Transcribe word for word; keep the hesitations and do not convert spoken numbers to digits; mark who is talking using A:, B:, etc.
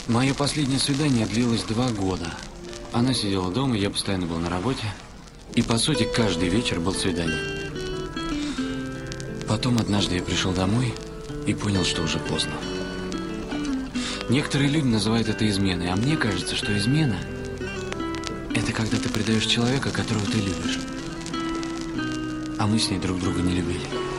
A: Мое последнее свидание длилось два года. Она сидела дома, я постоянно был на работе. И, по сути, каждый вечер был свиданием. Потом однажды я пришел домой и понял, что уже поздно. Некоторые люди называют это изменой, а мне кажется, что измена – это когда ты предаешь человека, которого ты любишь. А мы с ней друг друга не любили.